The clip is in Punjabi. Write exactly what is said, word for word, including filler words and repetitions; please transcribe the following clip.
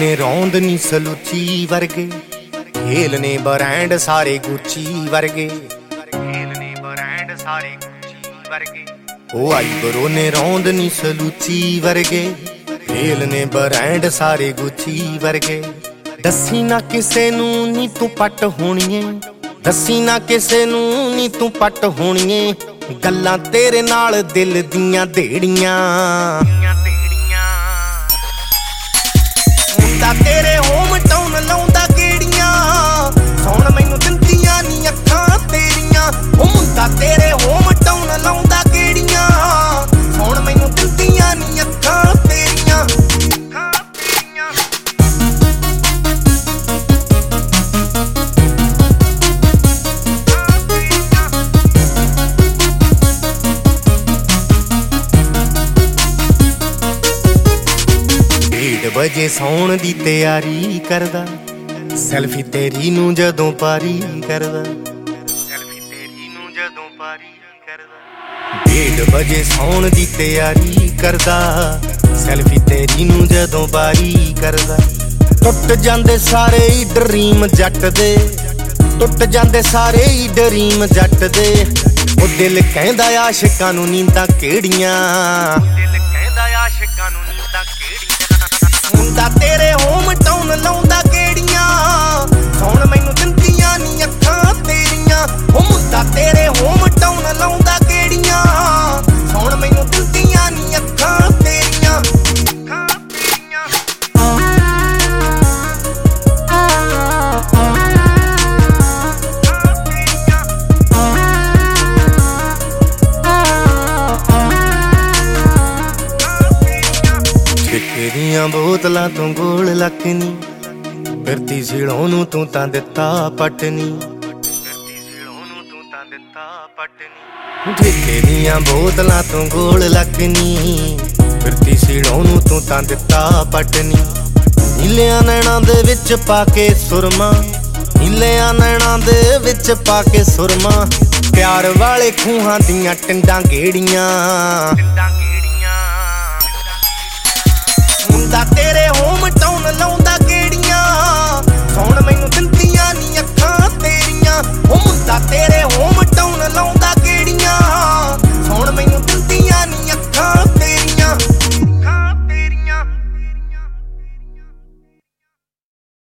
ਨੇ ਰੌਂਦ ਨੀ ਸਲੂਚੀ ਵਰਗੇ, ਖੇਲ ਨੇ ਬ੍ਰਾਂਡ ਸਾਰੇ ਗੁੱਚੀ ਵਰਗੇ, ਖੇਲ ਨੇ ਬ੍ਰਾਂਡ ਸਾਰੇ ਗੁੱਚੀ ਵਰਗੇ। ਉਹ ਆਈਬਰੋ ਨੇ ਰੌਂਦ ਨੀ ਸਲੂਚੀ ਵਰਗੇ, ਖੇਲ ਨੇ ਬ੍ਰਾਂਡ ਸਾਰੇ ਗੁੱਚੀ ਵਰਗੇ। ਦੱਸੀ ਨਾ ਕਿਸੇ ਨੂੰ ਨੀ ਤੂੰ ਪੱਟ ਹੋਣੀਏ, ਦੱਸੀ ਨਾ ਕਿਸੇ ਨੂੰ ਨੀ ਤੂੰ ਪੱਟ ਹੋਣੀਏ, ਗੱਲਾਂ ਤੇਰੇ ਨਾਲ ਦਿਲ ਦੀਆਂ ਢੇੜੀਆਂ। ਮੁੰਡਾ ਤੇਰੇ ਹੋਮ ਟਾਊਨ ਲਾਉਂਦਾ ਗੇੜੀਆਂ, ਸੌਣ ਮੈਨੂੰ ਦਿੰਦੀਆਂ ਨੀ ਅੱਖਾਂ ਤੇਰੀਆਂ। ਉਹ ਮੁੰਡਾ ਤੇਰੇ ਹੋਮ ਟਾਊਨ ਲਾਉਂਦਾ ਗੇੜੀਆਂ, ਸੌਣ ਮੈਨੂੰ ਦਿੰਦੀਆਂ ਨੀ ਅੱਖਾਂ ਤੇਰੀਆਂ। ਡੇਢ ਵਜੇ ਸੌਣ ਦੀ ਤਿਆਰੀ ਕਰਦਾ, ਸੈਲਫੀ ਤੇਰੀ ਨੂੰ ਜਦੋਂ ਪਾਰੀ ਕਰਦਾ, ਸੈਲਫੀ ਤੇਰੀ ਨੂੰ ਜਦੋਂ ਪਾਰੀ ਕਰਦਾ। ਡੇਢ ਵਜੇ ਸੌਣ ਦੀ ਤਿਆਰੀ ਕਰਦਾ, ਸੈਲਫੀ ਤੇਰੀ ਨੂੰ ਜਦੋਂ ਪਾਰੀ ਕਰਦਾ। ਟੁੱਟ ਜਾਂਦੇ ਸਾਰੇ ਹੀ ਡਰੀਮ ਜੱਟ ਦੇ, ਟੁੱਟ ਜਾਂਦੇ ਸਾਰੇ ਹੀ ਡਰੀਮ ਜੱਟ ਦੇ। ਉਹ ਦਿਲ ਕਹਿੰਦਾ ਆਸ਼ਿਕਾਂ ਨੂੰ ਨੀਂਦਾਂ ਕਿਹੜੀਆਂ, ਦਿਲ ਕਹਿੰਦਾ ਆਸ਼ਿਕਾਂ ਨੂੰ ਨੀਂਦਾਂ ਕਿਹੜੀਆਂ। ਮੁੰਡਾ ਤੇਰੇ ਹੋਮ ਟਾਊਨ ਲਾਉਂਦਾ ਗੇੜੀਆਂ, ਸੌਣ ਮੈਨੂੰ ਦਿੰਦੀਆਂ ਨੀ ਅੱਖਾਂ ਤੇਰੀਆਂ। ਉਹ ਮੁੰਡਾ ਤੇਰੇ ਹੋਮ ਟਾਊਨ ਲਾਉਂਦਾ ਗੇੜੀਆਂ, ਸੌਣ ਮੈਨੂੰ ਦਿੰਦੀਆਂ ਨੀ ਅੱਖਾਂ ਤੇਰੀਆਂ। ਠੇਕੇ ਦੀਆਂ ਬੋਤਲਾਂ ਤੋਂ ਗੋਲ ਲੱਕ ਨੀ, ਫਿਰਤੀ ਸਿਲੋਂ ਨੂੰ ਤੂੰ ਤਾਂ ਦਿੱਤਾ ਪੱਟ ਨੀ, ਫਿਰਤੀ ਸਿਲੋਂ ਨੂੰ ਤੂੰ ਤਾਂ ਦਿੱਤਾ ਪੱਟ ਨੀ। ਠੇਕੇ ਦੀਆਂ ਬੋਤਲਾਂ ਤੋਂ ਗੋਲ ਲੱਕ ਨੀ, ਫਿਰਤੀ ਸਿਲੋਂ ਨੂੰ ਤੂੰ ਤਾਂ ਦਿੱਤਾ ਪੱਟ ਨੀ। ਨੀਲਿਆਂ ਨੈਣਾਂ ਦੇ ਵਿੱਚ ਪਾ ਕੇ ਸੁਰਮਾ, ਨੀਲਿਆਂ ਨੈਣਾਂ ਦੇ ਵਿੱਚ ਪਾ ਕੇ ਸੁਰਮਾ। ਪਿਆਰ ਵਾਲੇ ਖੂਹਾਂ ਦੀਆਂ ਟਿੰਡਾਂ ਗੇੜੀਆਂ, ਮੁੰਡਾ ਤੇਰੇ ਹੋਮ ਟਾਊਨ ਲਾਉਂਦਾ